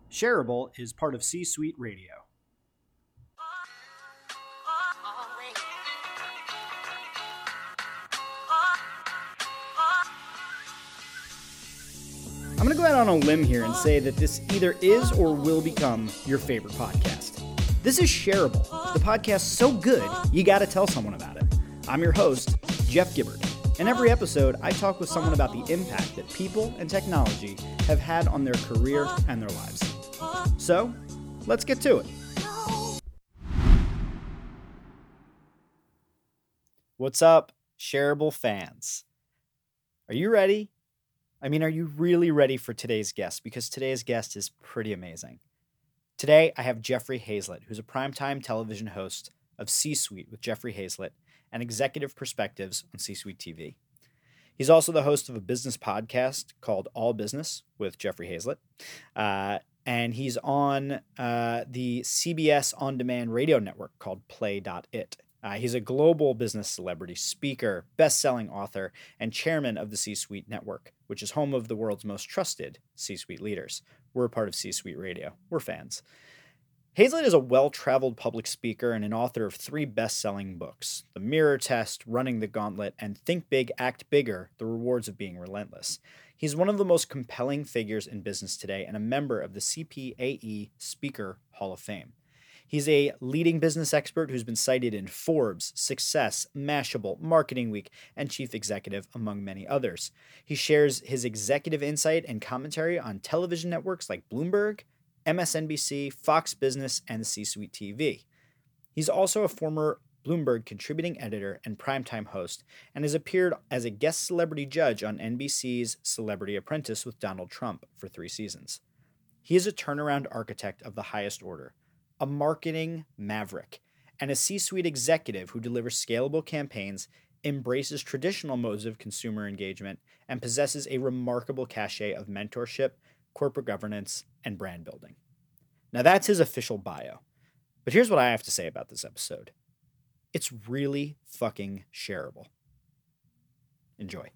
Shareable is part of C-Suite Radio. I'm going to go out on a limb here and say that this either is or will become your favorite podcast. This is Shareable, the podcast so good you got to tell someone about it. I'm your host, Jeff Gibbard. In every episode, I talk with someone about the impact that people and technology have had on their career and their lives. So, let's get to it. What's up, Shareable fans? Are you ready? I mean, are you really ready for today's guest? Because today's guest is pretty amazing. Today, I have Jeffrey Hayzlett, who's a primetime television host of C-Suite with Jeffrey Hayzlett and Executive Perspectives on C-Suite TV. He's also the host of a business podcast called All Business with Jeffrey Hayzlett. And he's on the CBS On Demand radio network called Play.it. He's a global business celebrity, speaker, best-selling author, and chairman of the C-Suite Network, which is home of the world's most trusted C-Suite leaders. We're a part of C-Suite Radio. We're fans. Hayzlett is a well-traveled public speaker and an author of 3 best-selling books, The Mirror Test, Running the Gauntlet, and Think Big, Act Bigger, The Rewards of Being Relentless. He's one of the most compelling figures in business today and a member of the CPAE Speaker Hall of Fame. He's a leading business expert who's been cited in Forbes, Success, Mashable, Marketing Week, and Chief Executive, among many others. He shares his executive insight and commentary on television networks like Bloomberg, MSNBC, Fox Business, and C-Suite TV. He's also a former Bloomberg contributing editor and primetime host, and has appeared as a guest celebrity judge on NBC's Celebrity Apprentice with Donald Trump for 3 seasons. He is a turnaround architect of the highest order, a marketing maverick, and a C-Suite executive who delivers scalable campaigns, embraces traditional modes of consumer engagement, and possesses a remarkable cachet of mentorship, corporate governance, and brand building. Now that's his official bio. But here's what I have to say about this episode. It's really fucking shareable. Enjoy.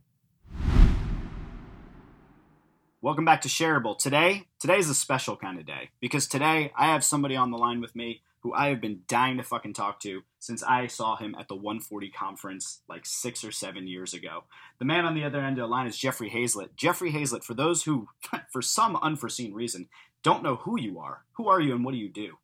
Welcome back to Shareable. Today's a special kind of day because today I have somebody on the line with me who I have been dying to fucking talk to since I saw him at the 140 conference like 6 or 7 years ago. The man on the other end of the line is Jeffrey Hayzlett. Jeffrey Hayzlett, for those who, for some unforeseen reason, don't know who you are and what do you do?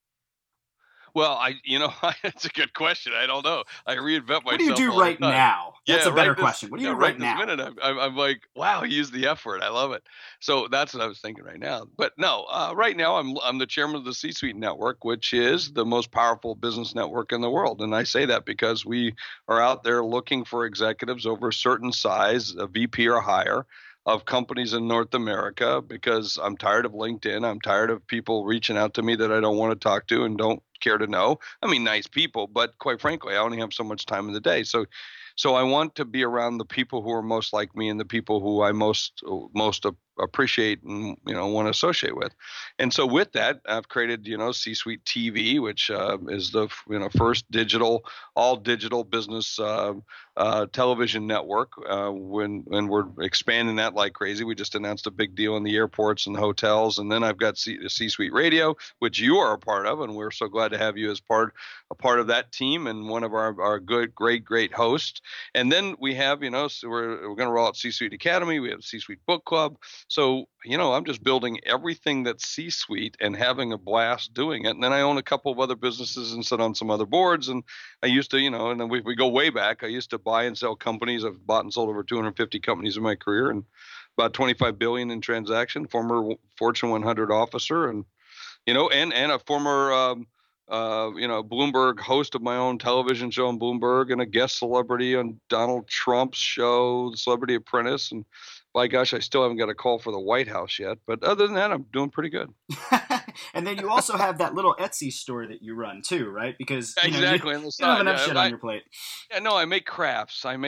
Well, it's a good question. I don't know. I reinvent myself. What do you do right now? That's a better question. What do you do right now? This minute, I'm like, wow, he used the F word. I love it. So that's what I was thinking right now. But no, right now I'm the chairman of the C-Suite Network, which is the most powerful business network in the world. And I say that because we are out there looking for executives over a certain size, a VP or higher, of companies in North America, because I'm tired of LinkedIn. I'm tired of people reaching out to me that I don't want to talk to and don't care to know. I mean, nice people, but quite frankly, I only have so much time in the day. So I want to be around the people who are most like me and the people who I most appreciate and want to associate with. And so with that, I've created C-Suite TV, which is the first all digital business television network. When we're expanding that like crazy, we just announced a big deal in the airports and hotels, and then I've got C-Suite Radio, which you are a part of, and we're so glad to have you as a part of that team and one of our great hosts. And then we have so we're going to roll out C-Suite Academy. We have C-Suite Book Club. So, I'm just building everything that's C-Suite and having a blast doing it. And then I own a couple of other businesses and sit on some other boards. And I used to, and then we go way back. I used to buy and sell companies. I've bought and sold over 250 companies in my career and about $25 billion in transaction, former Fortune 100 officer and a former, Bloomberg host of my own television show on Bloomberg and a guest celebrity on Donald Trump's show, The Celebrity Apprentice. And by gosh, I still haven't got a call for the White House yet. But other than that, I'm doing pretty good. And then you also have that little Etsy store that you run too, right? Because exactly, you don't have enough shit on your plate. Yeah, no, I make crafts. And,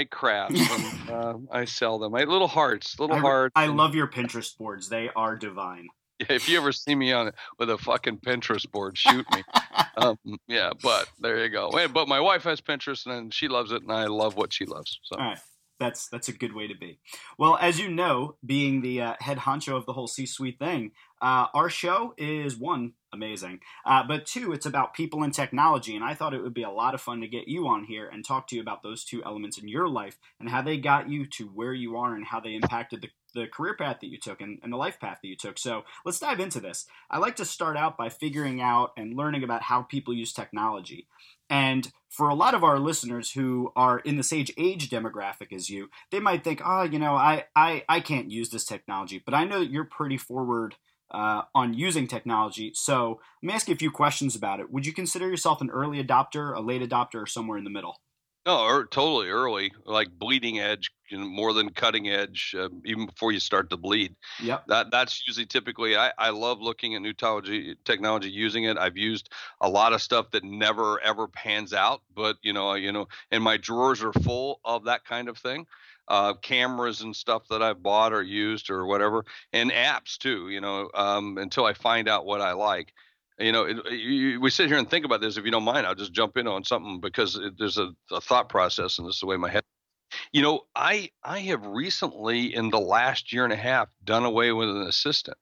I sell them. Little hearts. I love your Pinterest boards. They are divine. If you ever see me with a fucking Pinterest board, shoot me. But there you go. But my wife has Pinterest and she loves it, and I love what she loves. So. All right. That's a good way to be. Well, as you know, being the head honcho of the whole C-suite thing, our show is one, amazing, but two, it's about people and technology, and I thought it would be a lot of fun to get you on here and talk to you about those two elements in your life and how they got you to where you are and how they impacted the career path that you took and the life path that you took. So let's dive into this. I like to start out by figuring out and learning about how people use technology. And for a lot of our listeners who are in the same age demographic as you, they might think, oh, I can't use this technology. But I know that you're pretty forward on using technology. So let me ask you a few questions about it. Would you consider yourself an early adopter, a late adopter, or somewhere in the middle? No, totally early, like bleeding edge, more than cutting edge, even before you start to bleed. Yep. That's usually typically. I love looking at new technology, using it. I've used a lot of stuff that never ever pans out, but and my drawers are full of that kind of thing. Cameras and stuff that I've bought or used or whatever, and apps too. Until I find out what I like. We sit here and think about this. If you don't mind, I'll just jump in on something because there's a thought process, and this is the way my head. I have recently, in the last year and a half, done away with an assistant.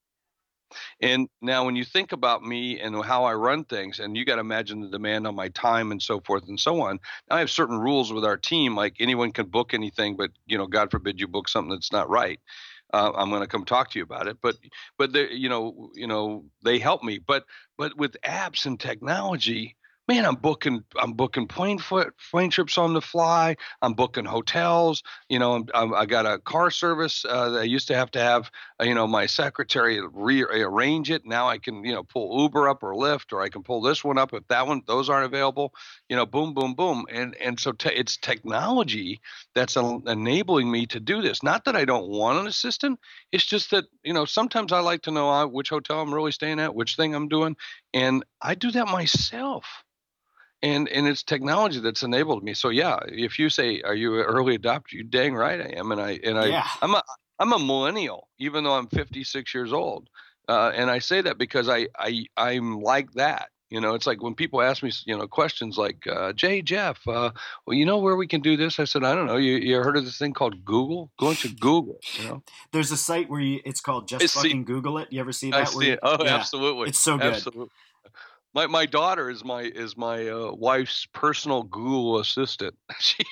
And now, when you think about me and how I run things, and you got to imagine the demand on my time and so forth and so on. Now, I have certain rules with our team, like anyone can book anything, but God forbid you book something that's not right. I'm going to come talk to you about it, but they, they help me. But with apps and technology, man, I'm booking plane trips on the fly. I'm booking hotels. I got a car service that I used to have. My secretary rearrange it. Now I can pull Uber up or Lyft, or I can pull this one up if those aren't available. Boom, boom, boom, and so it's technology that's enabling me to do this. Not that I don't want an assistant. It's just that sometimes I like to know which hotel I'm really staying at, which thing I'm doing, and I do that myself. And it's technology that's enabled me. So yeah, if you say, "Are you an early adopter?" You dang right I am. Yeah. I'm a millennial, even though I'm 56 years old. And I say that because I'm like that. It's like when people ask me, questions like, Jeff, well, where we can do this? I said, I don't know. You heard of this thing called Google? Go into Google. There's a site where it's called Just Fucking Google It. You ever see that? I see it. Oh, yeah. Absolutely. It's so good. Absolutely. My daughter is my wife's personal Google assistant. She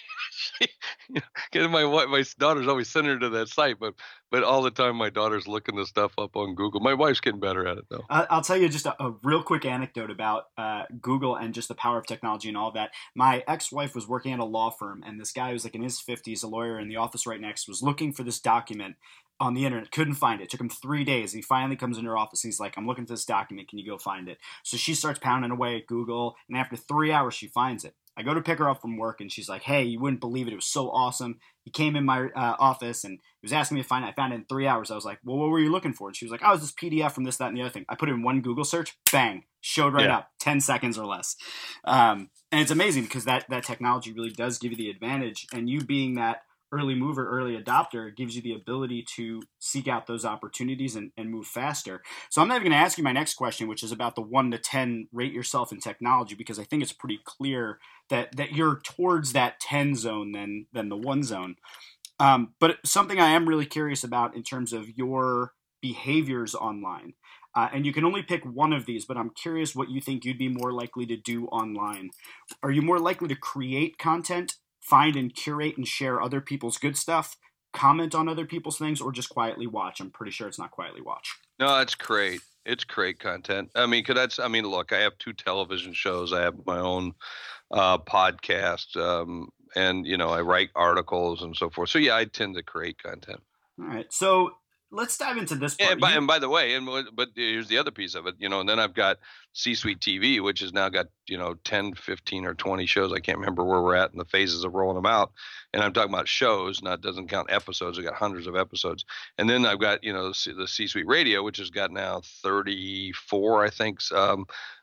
my daughter's always sending her to that site, but all the time my daughter's looking the stuff up on Google. My wife's getting better at it though. I'll tell you just a real quick anecdote about Google and just the power of technology and all that. My ex-wife was working at a law firm, and this guy who's like in his 50s, a lawyer in the office right next, was looking for this document on the internet, couldn't find it. It took him 3 days. He finally comes into her office. He's like, I'm looking for this document. Can you go find it? So she starts pounding away at Google, and after 3 hours, she finds it. I go to pick her up from work, and she's like, hey, you wouldn't believe it. It was so awesome. He came in my office, and he was asking me to find it. I found it in 3 hours. I was like, well, what were you looking for? And she was like, oh, it was this PDF from this, that, and the other thing. I put it in one Google search. Bang. Showed right up. 10 seconds or less. And it's amazing because that technology really does give you the advantage. And you being that early mover, early adopter, gives you the ability to seek out those opportunities and move faster. So I'm not even going to ask you my next question, which is about the 1 to 10 rate yourself in technology, because I think it's pretty clear that you're towards that 10 zone than the 1 zone. But something I am really curious about in terms of your behaviors online. And you can only pick one of these, but I'm curious what you think you'd be more likely to do online. Are you more likely to create content, find and curate and share other people's good stuff, comment on other people's things, or just quietly watch? I'm pretty sure it's not quietly watch. No, it's great. It's great content. Look, I have 2 television shows. I have my own podcast, and I write articles and so forth. So yeah, I tend to create content. All right. So let's dive into this part. And by the way, but here's the other piece of it, and then I've got C-Suite TV, which has now got 10, 15, or 20 shows. I can't remember where we're at in the phases of rolling them out. And I'm talking about shows, not doesn't count episodes. I've got hundreds of episodes. And then I've got the C-Suite Radio, which has got now 34, I think,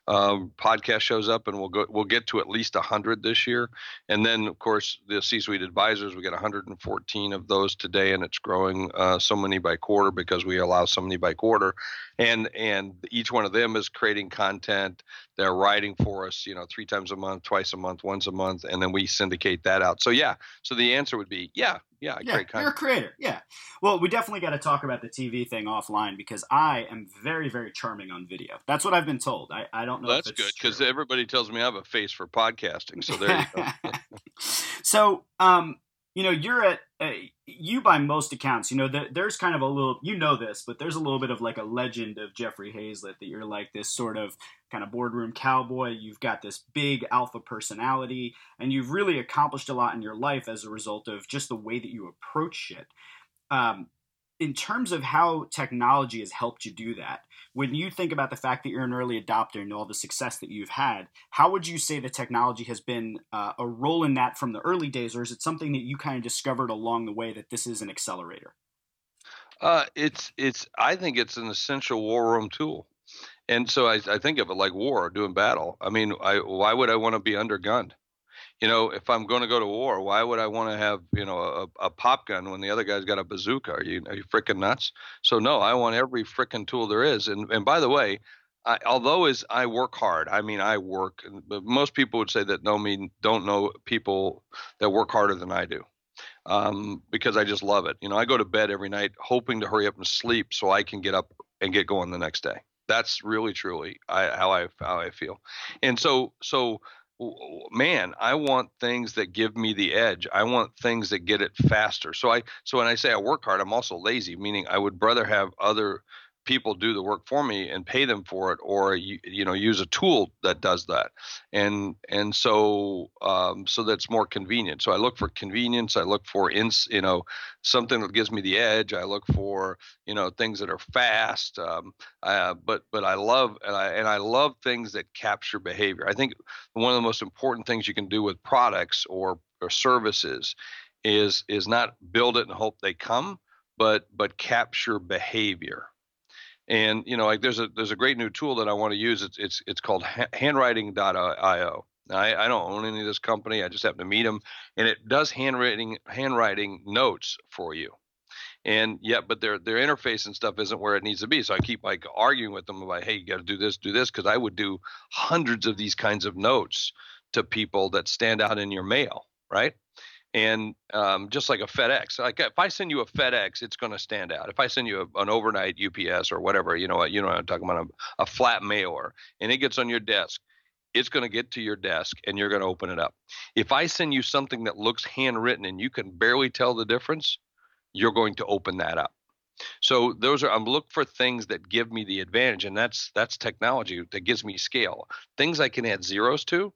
podcast shows up, and we'll get to at least 100 this year. And then, of course, the C-suite advisors, we get 114 of those today, and it's growing so many by quarter because we allow so many by quarter. And each one of them is creating content. They're writing for us, 3 times a month, twice a month, once a month, and then we syndicate that out. So yeah, so the answer would be I create content. You're a creator. Yeah. Well, we definitely got to talk about the TV thing offline because I am very, very charming on video. That's what I've been told. I don't know. Well, that's good because everybody tells me I have a face for podcasting. So there you go. So, you're at you by most accounts. There's kind of a little. This, but there's a little bit of like a legend of Jeffrey Hayzlett that you're like this sort of kind of boardroom cowboy. You've got this big alpha personality, and you've really accomplished a lot in your life as a result of just the way that you approach shit. In terms of how technology has helped you do that, when you think about the fact that you're an early adopter and all the success that you've had, how would you say the technology has been a role in that from the early days, or is it something that you kind of discovered along the way that this is an accelerator? I think it's an essential war room tool. And so I think of it like war, doing battle. I mean, why would I want to be undergunned? If I'm going to go to war, why would I want to have, a pop gun when the other guy's got a bazooka? Are you freaking nuts? So no, I want every freaking tool there is. And by the way, I work hard. I mean, I work, but most people would say that don't know people that work harder than I do. Because I just love it. I go to bed every night hoping to hurry up and sleep so I can get up and get going the next day. That's really, truly how I feel. And so man, I want things that give me the edge. I want things that get it faster. So when I say I work hard, I'm also lazy, meaning I would rather have other people do the work for me and pay them for it, or use a tool that does that. And so that's more convenient. So I look for convenience. I look for something that gives me the edge. I look for things that are fast. But I love things that capture behavior. I think one of the most important things you can do with products or services is not build it and hope they come, but capture behavior. And like there's a great new tool that I want to use. It's called handwriting.io. I don't own any of this company. I just happen to meet them, and it does handwriting notes for you. And but their interface and stuff isn't where it needs to be. So I keep like arguing with them about, hey, you got to do this, because I would do hundreds of these kinds of notes to people that stand out in your mail, right? And just like a FedEx, like if I send you a FedEx, it's going to stand out. If I send you an overnight UPS or whatever, I'm talking about a flat mailer, and it gets on your desk, it's going to get to your desk and you're going to open it up. If I send you something that looks handwritten and you can barely tell the difference, you're going to open that up. So I'm looking for things that give me the advantage, and that's technology that gives me scale. Things I can add zeros to,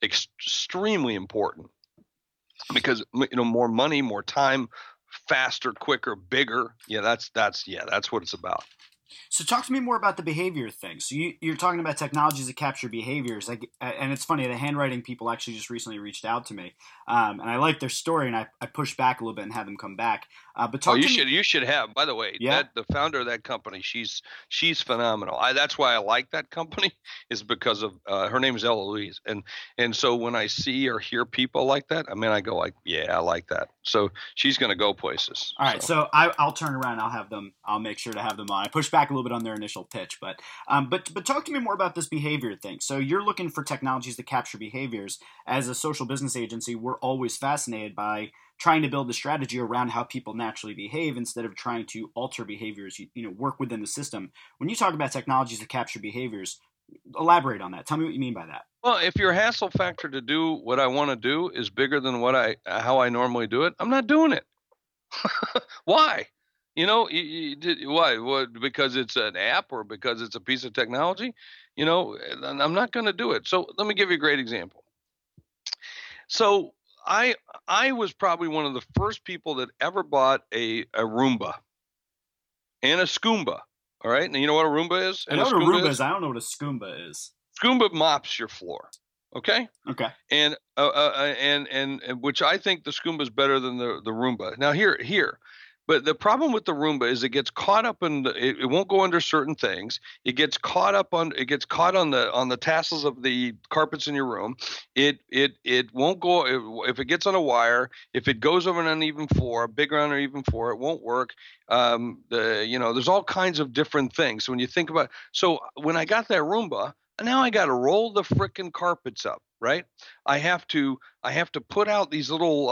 extremely important. Because more money, more time, faster, quicker, bigger. Yeah, that's what it's about. So talk to me more about the behavior thing. So you're talking about technologies that capture behaviors, and it's funny, the handwriting people actually just recently reached out to me, and I liked their story, and I pushed back a little bit and had them come back. But you should have. By the way, the founder of that company, she's phenomenal. That's why I like that company, is because of her name is Eloise, and so when I see or hear people like that, I go like, yeah, I like that. So she's going to go places. All right, so I'll turn around. I'll make sure to have them on. I pushed back a little bit on their initial pitch, but talk to me more about this behavior thing. So you're looking for technologies that capture behaviors. As a social business agency, we're always fascinated by trying to build a strategy around how people naturally behave instead of trying to alter behaviors, work within the system. When you talk about technologies that capture behaviors, elaborate on that. Tell me what you mean by that. Well, if your hassle factor to do what I want to do is bigger than how I normally do it, I'm not doing it. Why? Why? What? Because it's an app or because it's a piece of technology? I'm not going to do it. So let me give you a great example. So I was probably one of the first people that ever bought a Roomba and a Skoomba. All right. And you know what a Roomba is? I know what a Roomba is. I don't know what a Skoomba is. Skoomba mops your floor. Okay. Okay. And which I think the Skoomba is better than the Roomba. Now here, But the problem with the Roomba is it gets caught up in it won't go under certain things. It gets caught on the tassels of the carpets in your room. It won't go if it gets on a wire. If it goes over an uneven floor, a big uneven floor, it won't work. There's all kinds of different things. So when you think about, so when I got that Roomba, now I got to roll the frickin' carpets up, right? I have to put out these little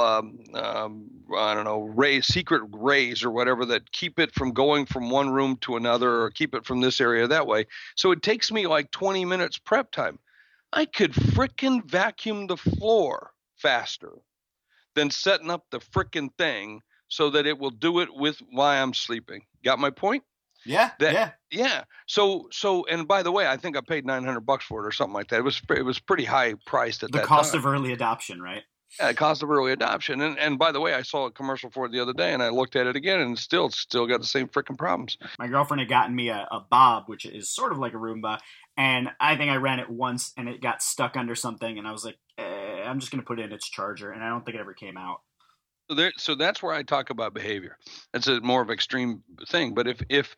I don't know, secret rays or whatever that keep it from going from one room to another or keep it from this area that way. So it takes me like 20 minutes prep time. I could frickin' vacuum the floor faster than setting up the frickin' thing so that it will do it with while I'm sleeping. Got my point? Yeah. Yeah. So, and by the way, I think I paid $900 for it or something like that. It was pretty high priced at that time. The cost of early adoption, right? Yeah, cost of early adoption. And by the way, I saw a commercial for it the other day, and I looked at it again, and it's still got the same freaking problems. My girlfriend had gotten me a Bob, which is sort of like a Roomba, and I think I ran it once, and it got stuck under something, and I was like, I'm just going to put it in its charger, and I don't think it ever came out. So that's where I talk about behavior. It's a more of an extreme thing. But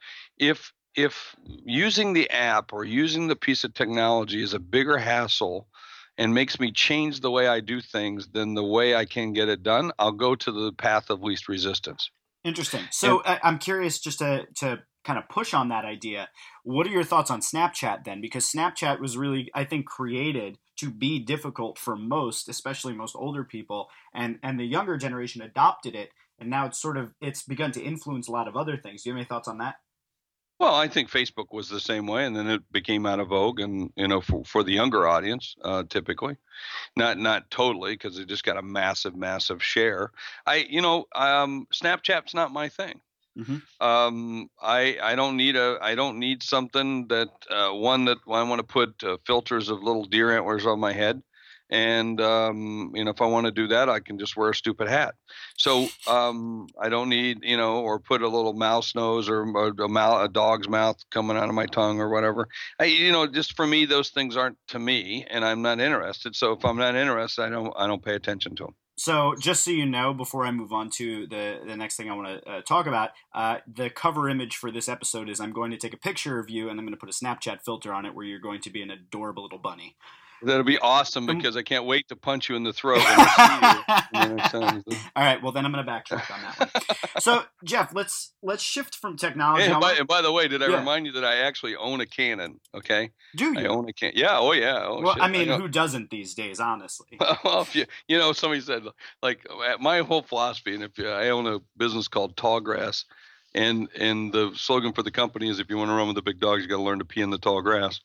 if using the app or using the piece of technology is a bigger hassle and makes me change the way I do things than the way I can get it done, I'll go to the path of least resistance. Interesting. So I'm curious, just to kind of push on that idea, what are your thoughts on Snapchat then? Because Snapchat was really, I think, created to be difficult for most, especially most older people, and the younger generation adopted it, and now it's begun to influence a lot of other things. Do you have any thoughts on that? Well, I think Facebook was the same way, and then it became out of vogue, and for the younger audience, typically, not totally, because it just got a massive share. Snapchat's not my thing. Mm-hmm. I don't need something that one that I want to put filters of little deer antlers on my head. And, if I want to do that, I can just wear a stupid hat. So I don't need, or put a little mouse nose or a dog's mouth coming out of my tongue or whatever. Just for me, those things aren't to me, and I'm not interested. So if I'm not interested, I don't pay attention to them. So just so you know, before I move on to the next thing I want to talk about, the cover image for this episode is I'm going to take a picture of you, and I'm going to put a Snapchat filter on it where you're going to be an adorable little bunny. That'll be awesome, because I can't wait to punch you in the throat when I see you. All right, well then I'm going to backtrack on that one. So Jeff, let's shift from technology. And by the way, did I remind you that I actually own a Canon? Okay. Do you? I own a Canon. Yeah. Oh yeah. Oh, well, shit. I mean, who doesn't these days, honestly? Well, if somebody said, like, my whole philosophy, and I own a business called Tall Grass, and the slogan for the company is, if you want to run with the big dogs, you got to learn to pee in the tall grass.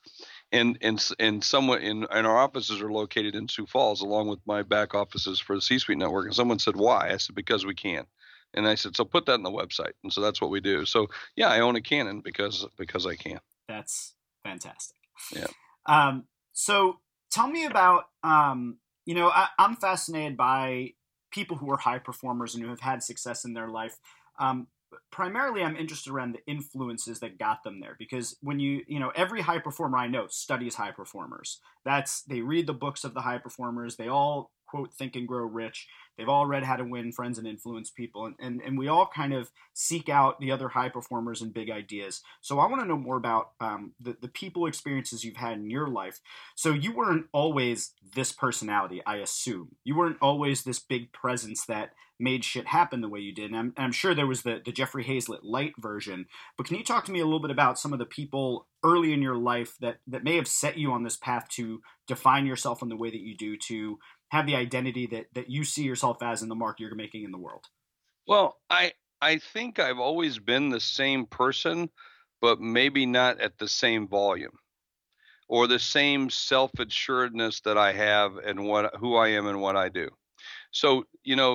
And someone in our offices are located in Sioux Falls, along with my back offices for the C-Suite Network. And someone said, "Why?" I said, "Because we can." And I said, "So put that on the website." And so that's what we do. So yeah, I own a Canon because I can. That's fantastic. Yeah. So tell me about I'm fascinated by people who are high performers and who have had success in their life. Primarily, I'm interested around the influences that got them there, because when every high performer I know studies high performers. They read the books of the high performers. They all quote Think and Grow Rich. They've all read How to Win Friends and Influence People, and we all kind of seek out the other high performers and big ideas. So I want to know more about the people experiences you've had in your life. So you weren't always this personality, I assume. You weren't always this big presence that made shit happen the way you did. And I'm sure there was the Jeffrey Hayzlett light version. But can you talk to me a little bit about some of the people early in your life that may have set you on this path to define yourself in the way that you do, to have the identity that you see yourself as in the mark you're making in the world? Well, I think I've always been the same person, but maybe not at the same volume or the same self-assuredness that I have and who I am and what I do. So,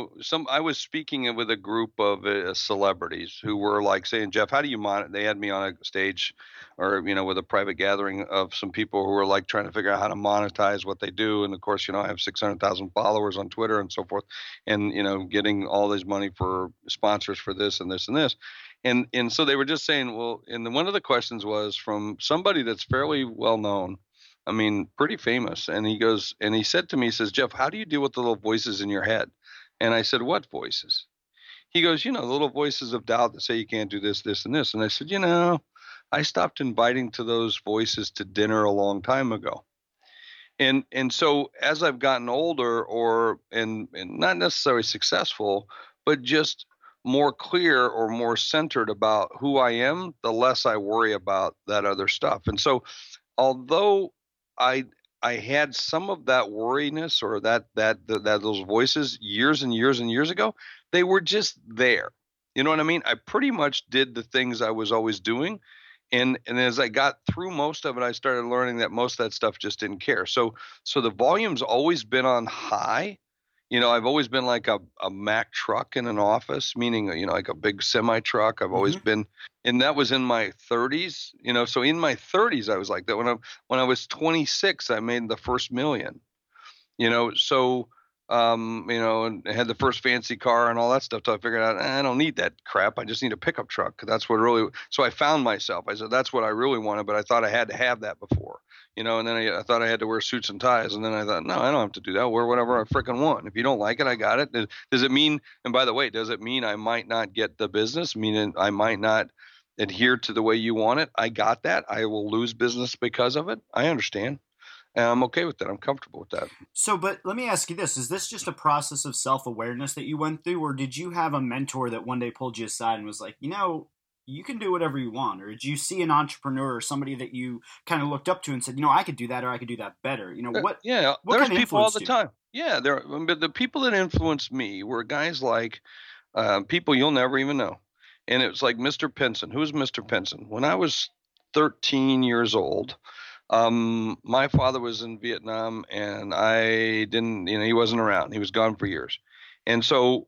I was speaking with a group of celebrities who were like saying, "Jeff, how do you monitor?" They had me on a stage or, with a private gathering of some people who were like trying to figure out how to monetize what they do. And of course, I have 600,000 followers on Twitter and so forth, and, getting all this money for sponsors for this and this and this. And so they were just saying, well, and one of the questions was from somebody that's fairly well known. I mean, pretty famous. And he said to me, he says, "Jeff, how do you deal with the little voices in your head?" And I said, "What voices?" he goes, the little voices of doubt that say you can't do this, this, and this. And I said, I stopped inviting to those voices to dinner a long time ago. And so as I've gotten older, and not necessarily successful, but just more clear or more centered about who I am, the less I worry about that other stuff. And so although I I had some of that worriness or that those voices years and years and years ago, they were just there. You know what I mean? I pretty much did the things I was always doing, and as I got through most of it, I started learning that most of that stuff just didn't care. So the volume's always been on high. I've always been like a Mack truck in an office, meaning like a big semi truck. I've always Hmm. been, and that was in my 30s. So in my 30s, I was like that. When I was 26, I made the first million. So and I had the first fancy car and all that stuff. So I figured out I don't need that crap. I just need a pickup truck. That's what really. So I found myself. I said that's what I really wanted, but I thought I had to have that before. And then I thought I had to wear suits and ties, and then I thought, no, I don't have to do that. Wear whatever I freaking want. If you don't like it, I got it. Does it mean? And by the way, does it mean I might not get the business? Meaning I might not adhere to the way you want it? I got that. I will lose business because of it. I understand. And I'm okay with that. I'm comfortable with that. So, but let me ask you this: is this just a process of self-awareness that you went through, or did you have a mentor that one day pulled you aside and was like, you can do whatever you want? Or did you see an entrepreneur or somebody that you kind of looked up to and said, I could do that, or I could do that better? Yeah, What there's kind of people all influenced the you? time. Yeah, but the people that influenced me were guys like people you'll never even know. And it was like Mr. Pinson. Who's Mr. Pinson? When I was 13 years old, my father was in Vietnam, and I didn't, he wasn't around. He was gone for years, and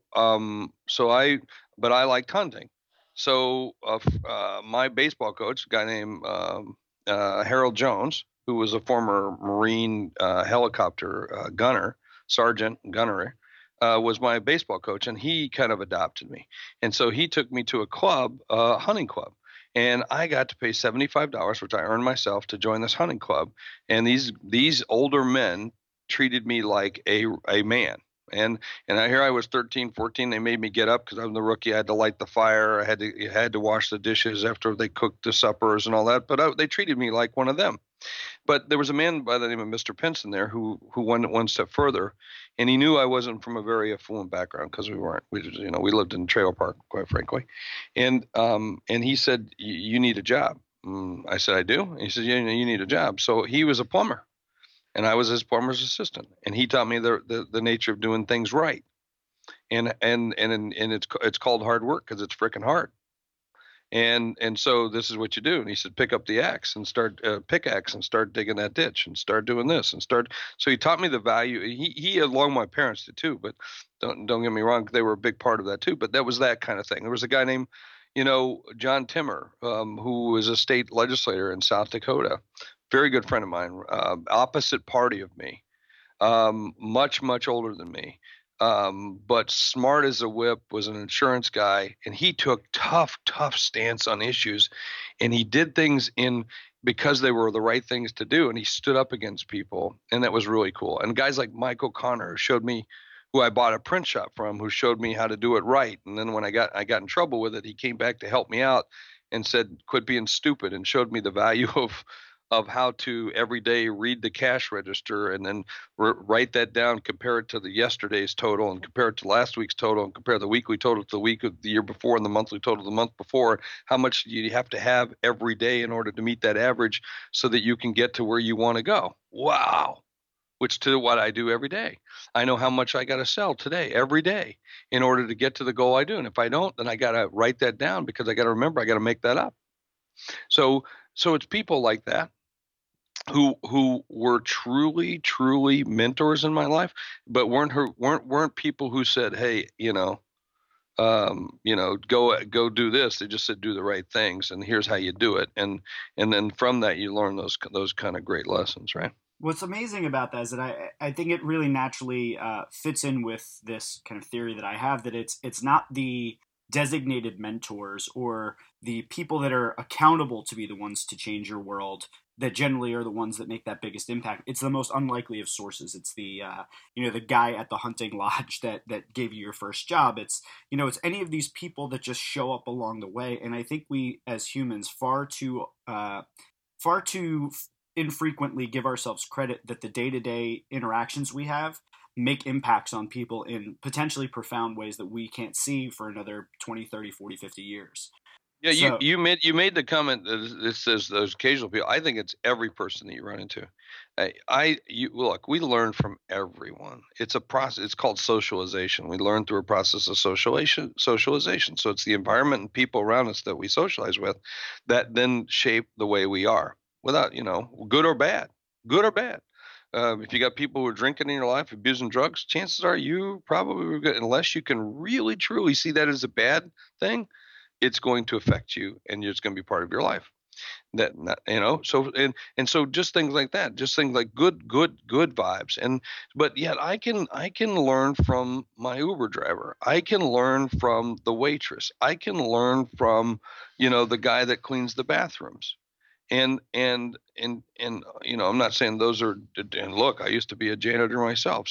but I liked hunting. So my baseball coach, a guy named Harold Jones, who was a former Marine helicopter gunner, sergeant gunner, was my baseball coach, and he kind of adopted me. And so he took me to a club, hunting club, and I got to pay $75, which I earned myself, to join this hunting club. And these older men treated me like a man. Here I was 13, 14. They made me get up because I'm the rookie. I had to light the fire. I had to wash the dishes after they cooked the suppers and all that. But they treated me like one of them. But there was a man by the name of Mr. Pinson there who went one step further, and he knew I wasn't from a very affluent background because we weren't. We lived in a trailer park, quite frankly, and he said, "You need a job." I said, "I do." And he said, "Yeah, you need a job." So he was a plumber, and I was his plumber's assistant, and he taught me the nature of doing things right, and it's called hard work because it's freaking hard. And so this is what you do. And he said, pick up the axe and start pickaxe and start digging that ditch and start doing this and start. So he taught me the value. He along my parents did too, but don't get me wrong, they were a big part of that too. But that was that kind of thing. There was a guy named, John Timmer, who was a state legislator in South Dakota, very good friend of mine, opposite party of me, much much older than me, but smart as a whip, was an insurance guy, and he took tough stance on issues, and he did things in because they were the right things to do, and he stood up against people, and that was really cool. And guys like Mike O'Connor showed me, who I bought a print shop from, who showed me how to do it right. And then when I got in trouble with it, he came back to help me out and said, quit being stupid, and showed me the value of how to every day read the cash register and then write that down, compare it to the yesterday's total, and compare it to last week's total, and compare the weekly total to the week of the year before and the monthly total the month before. How much do you have to have every day in order to meet that average so that you can get to where you want to go? Wow. Which to what I do every day. I know how much I got to sell today, every day, in order to get to the goal I do. And if I don't, then I got to write that down because I got to remember I got to make that up. So it's people like that who were truly mentors in my life, but weren't people who said, "Hey, go do this." They just said, "Do the right things, and here's how you do it." And then from that, you learn those kind of great lessons, right? What's amazing about that is that I think it really naturally fits in with this kind of theory that I have, that it's not designated mentors or the people that are accountable to be the ones to change your world that generally are the ones that make that biggest impact. It's the most unlikely of sources. It's the the guy at the hunting lodge that gave you your first job. It's any of these people that just show up along the way. And I think we as humans far too infrequently give ourselves credit that the day-to-day interactions we have make impacts on people in potentially profound ways that we can't see for another 20, 30, 40, 50 years. Yeah, you So, you made the comment that this says those occasional people. I think it's every person that you run into. Look, we learn from everyone. It's a process. It's called socialization. We learn through a process of socialization. So it's the environment and people around us that we socialize with that then shape the way we are, without good or bad, good or bad. If you got people who are drinking in your life, abusing drugs, chances are you probably were good, unless you can really truly see that as a bad thing. It's going to affect you, and it's going to be part of your life. So just things like that, just things like good vibes. But yet I can learn from my Uber driver. I can learn from the waitress. I can learn from the guy that cleans the bathrooms. And I'm not saying those are. And look, I used to be a janitor myself,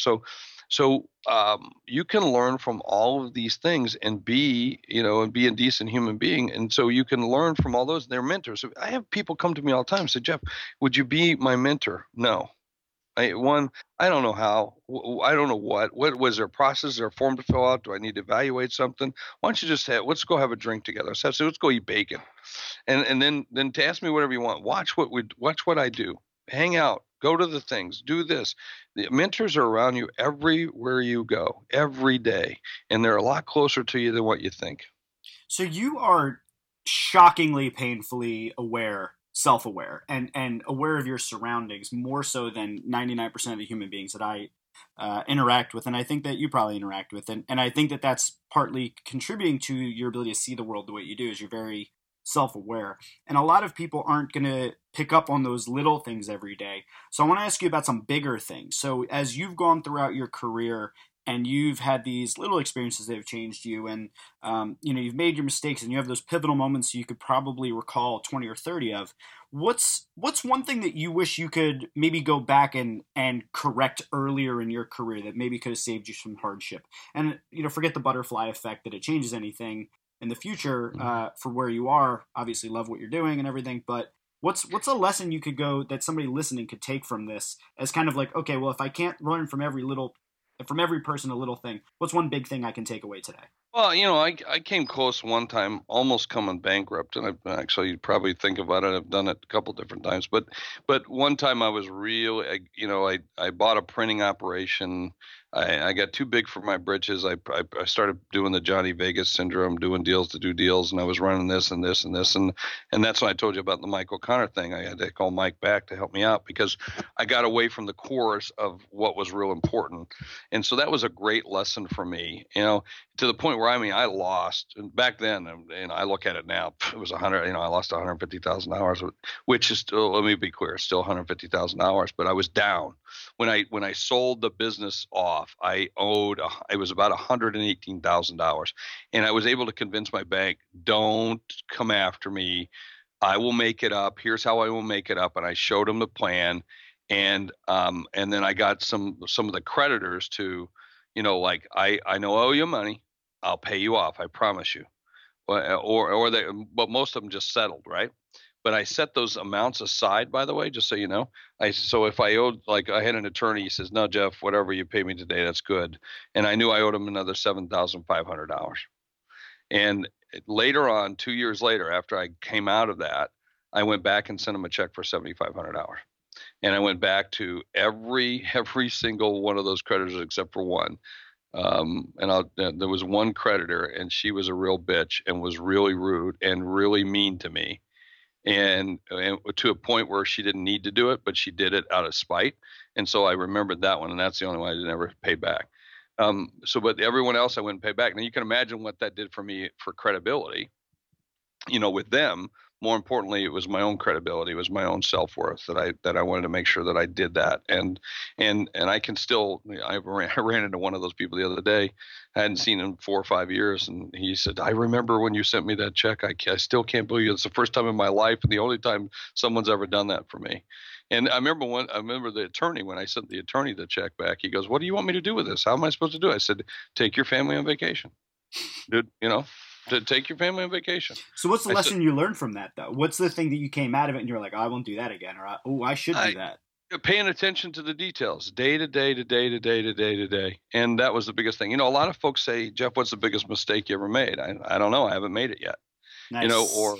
so you can learn from all of these things and be a decent human being. And so you can learn from all those. They're mentors. So I have people come to me all the time and say, Jeff, would you be my mentor? No. I don't know how. I don't know what was there a process, or a form to fill out? Do I need to evaluate something? Why don't you just let's go have a drink together? So let's go eat bacon, and then to ask me whatever you want. Watch what I do. Hang out. Go to the things. Do this. The mentors are around you everywhere you go, every day, and they're a lot closer to you than what you think. so you are shockingly painfully self-aware, and aware of your surroundings more so than 99% of the human beings that I interact with, and I think that you probably interact with, and I think that that's partly contributing to your ability to see the world the way you do. Is you're very self-aware, and a lot of people aren't going to pick up on those little things every day. So I want to ask you about some bigger things. So as you've gone throughout your career and you've had these little experiences that have changed you, and you've made your mistakes, and you have those pivotal moments you could probably recall 20 or 30 of. What's one thing that you wish you could maybe go back and correct earlier in your career that maybe could have saved you some hardship? And forget the butterfly effect that it changes anything in the future for where you are. Obviously, love what you're doing and everything, but what's a lesson you could go that somebody listening could take from this as kind of like, okay, well, if I can't learn from every person a little thing, what's one big thing I can take away today? Well, I came close one time, almost coming bankrupt, and I actually, you'd probably think about it. I've done it a couple different times, but one time I was real. I bought a printing operation. I got too big for my britches. I started doing the Johnny Vegas syndrome, doing deals to do deals, and I was running this and this and this, and that's when I told you about the Mike O'Connor thing. I had to call Mike back to help me out because I got away from the course of what was real important, and so that was a great lesson for me. To the point where I lost. And back then, and I look at it now, it was 100. I lost $150,000, which is still, let me be clear, still $150,000. But I was down when I sold the business off. It was about $118,000, and I was able to convince my bank, don't come after me. I will make it up. Here's how I will make it up. And I showed them the plan, and then I got some of the creditors to, like, I know I owe you money. I'll pay you off. I promise you. But most of them just settled, right? But I set those amounts aside, by the way, just so you know. So if I owed, like, I had an attorney, he says, no, Jeff, whatever you pay me today, that's good. And I knew I owed him another $7,500. And later on, 2 years later, after I came out of that, I went back and sent him a check for $7,500. And I went back to every single one of those creditors except for one. There was one creditor, and she was a real bitch and was really rude and really mean to me, and to a point where she didn't need to do it, but she did it out of spite. And so I remembered that one, and that's the only one I never paid back. But everyone else I wouldn't pay back. Now you can imagine what that did for me for credibility, with them. more importantly, it was my own credibility, it was my own self-worth that I wanted to make sure that I did that. And I can still, I ran into one of those people the other day. I hadn't seen him 4 or 5 years, and he said, "I remember when you sent me that check. I still can't believe it. It's the first time in my life and the only time someone's ever done that for me." And I remember the attorney, when I sent the attorney the check back, he goes, "What do you want me to do with this? How am I supposed to do it?" I said, "Take your family on vacation, dude. To take your family on vacation." So what's the lesson you learned from that, though? What's the thing that you came out of it and you're like, I won't do that again, or I should do that? Paying attention to the details, day to day to day to day to day to day. And that was the biggest thing. A lot of folks say, "Jeff, what's the biggest mistake you ever made?" I don't know. I haven't made it yet. Nice.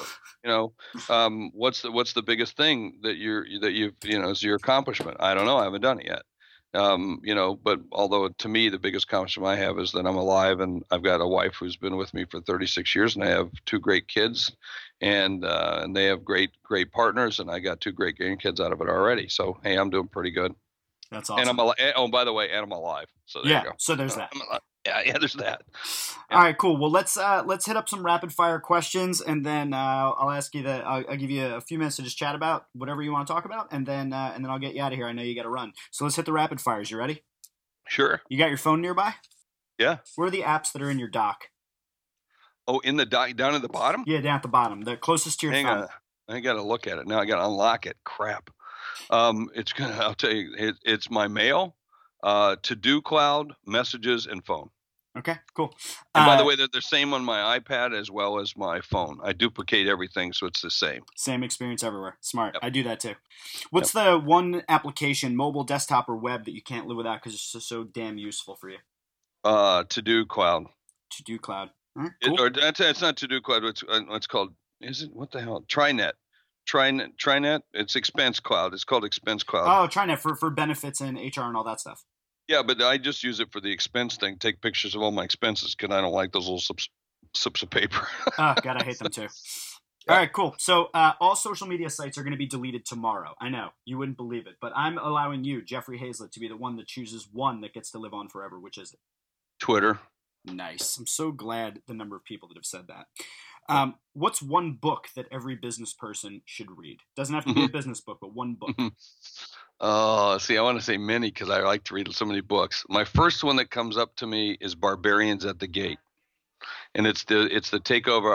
What's the biggest thing that you've is your accomplishment? I don't know. I haven't done it yet. But although to me, the biggest accomplishment I have is that I'm alive, and I've got a wife who's been with me for 36 years, and I have 2 great kids, and they have great partners, and I got 2 great grandkids out of it already. So, hey, I'm doing pretty good. That's awesome. And I'm alive. Oh, by the way, and I'm alive. So there you go. So there's that. Yeah, there's that. Yeah. All right, cool. Well, let's hit up some rapid fire questions, and then I'll ask you I'll give you a few minutes to just chat about whatever you want to talk about, and then I'll get you out of here. I know you got to run, so let's hit the rapid fires. You ready? Sure. You got your phone nearby? Yeah. Where are the apps that are in your dock? Oh, in the dock, down at the bottom? Yeah, down at the bottom. They're closest to your phone. I got to look at it now. I got to unlock it. Crap. I'll tell you, it's my mail, to-do cloud, messages, and phone. Okay, cool. And by the way, they're the same on my iPad as well as my phone. I duplicate everything, so it's the same. Same experience everywhere. Smart. Yep. I do that too. What's the one application, mobile, desktop, or web, that you can't live without because it's so damn useful for you? To-do cloud. To-do cloud. Right, cool. It's not to-do cloud. It's called. Is it, what the hell? TriNet. TriNet. It's Expense Cloud. It's called Expense Cloud. Oh, TriNet for benefits and HR and all that stuff. Yeah, but I just use it for the expense thing. Take pictures of all my expenses because I don't like those little slips of paper. Oh, God, I hate them too. Yeah. All right, cool. So all social media sites are going to be deleted tomorrow. I know, you wouldn't believe it, but I'm allowing you, Jeffrey Hazlett, to be the one that chooses one that gets to live on forever. Which is it? Twitter. Nice. I'm so glad the number of people that have said that. What's one book that every business person should read? Doesn't have to be a business book, but one book. Oh, see, I want to say many because I like to read so many books. My first one that comes up to me is Barbarians at the Gate, and it's the takeover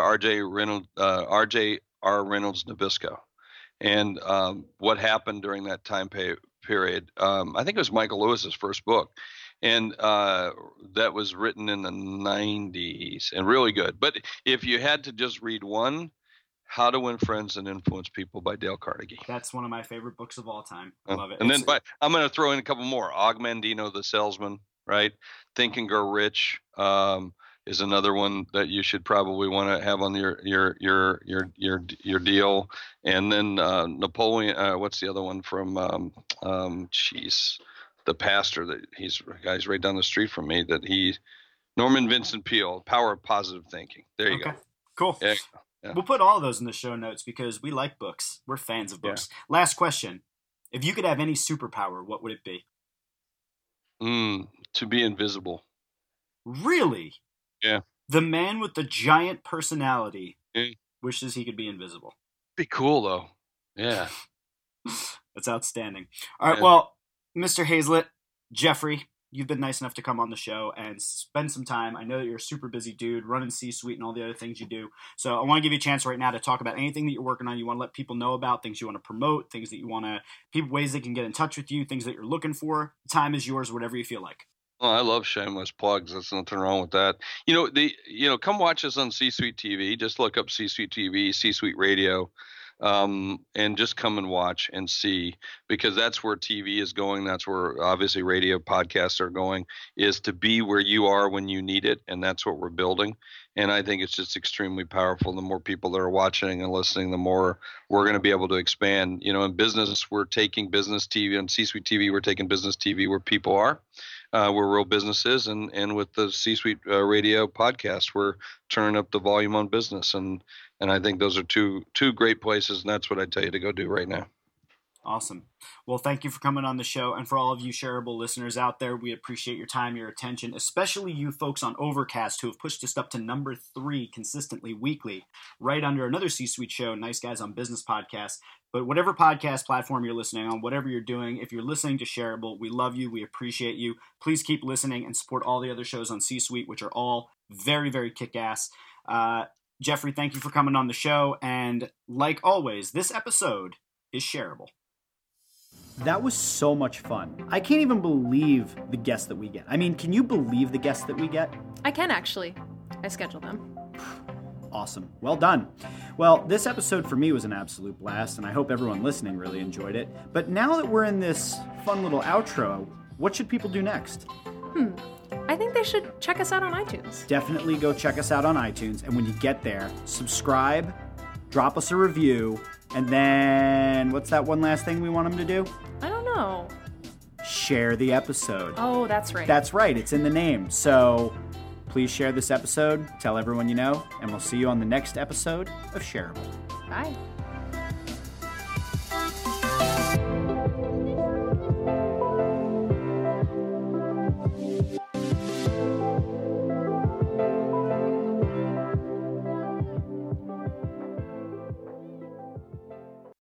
R.J.R. Reynolds Nabisco, and what happened during that time period. I think it was Michael Lewis's first book, and that was written in the 90s and really good. But if you had to just read one, How to Win Friends and Influence People by Dale Carnegie. That's one of my favorite books of all time. I love it. And then I'm going to throw in a couple more. Og Mandino, The Salesman, right? Think and Grow Rich is another one that you should probably want to have on your deal. And then Napoleon. What's the other one from? The pastor that guy's right down the street from me. Norman Vincent Peale, Power of Positive Thinking. There you go. Cool. Yeah. We'll put all of those in the show notes because we like books. We're fans of books. Yeah. Last question. If you could have any superpower, what would it be? To be invisible. Really? Yeah. The man with the giant personality wishes he could be invisible. Be cool, though. Yeah. That's outstanding. All right, well, Mr. Hazlett, Jeffrey, you've been nice enough to come on the show and spend some time. I know that you're a super busy dude, running C-Suite and all the other things you do. So I want to give you a chance right now to talk about anything that you're working on, you want to let people know about, things you want to promote, things that you want to, ways they can get in touch with you, things that you're looking for. The time is yours, whatever you feel like. Oh, I love shameless plugs. There's nothing wrong with that. Come watch us on C-Suite TV. Just look up C-Suite TV, C-Suite Radio. And just come and watch and see, because that's where TV is going. That's where obviously radio podcasts are going, is to be where you are when you need it. And that's what we're building. And I think it's just extremely powerful. The more people that are watching and listening, the more we're going to be able to expand. In business, we're taking business TV on C-Suite TV. We're taking business TV where people are, where real business is. And with the C-Suite radio podcast, we're turning up the volume on business. And I think those are two great places, and that's what I tell you to go do right now. Awesome. Well, thank you for coming on the show. And for all of you shareable listeners out there, we appreciate your time, your attention, especially you folks on Overcast who have pushed us up to number 3 consistently weekly, right under another C-Suite show, Nice Guys on Business podcast. But whatever podcast platform you're listening on, whatever you're doing, if you're listening to Shareable, we love you. We appreciate you. Please keep listening and support all the other shows on C-Suite, which are all very, very kick-ass. Jeffrey, thank you for coming on the show. And like always, this episode is shareable. That was so much fun. I can't even believe the guests that we get. I mean, can you believe the guests that we get? I can actually. I schedule them. Awesome. Well done. Well, this episode for me was an absolute blast, and I hope everyone listening really enjoyed it. But now that we're in this fun little outro, what should people do next? I think they should check us out on iTunes. Definitely go check us out on iTunes, and when you get there, subscribe, drop us a review, and then what's that one last thing we want them to do? I don't know. Share the episode. Oh, that's right. That's right. It's in the name. So please share this episode, tell everyone you know, and we'll see you on the next episode of Shareable. Bye.